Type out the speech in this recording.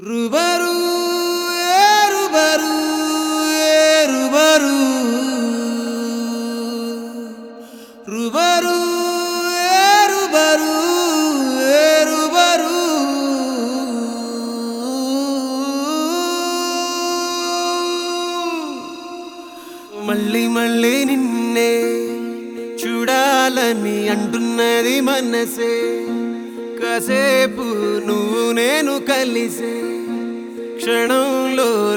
రుబరు రుబరు రుబరు రుబరు రుబరు రుబరు మళ్ళీ మళ్ళీ నిన్నే చూడాలని అంటున్నది మనసే కాసేపు నువ్వు నేను కలిసే క్షణంలో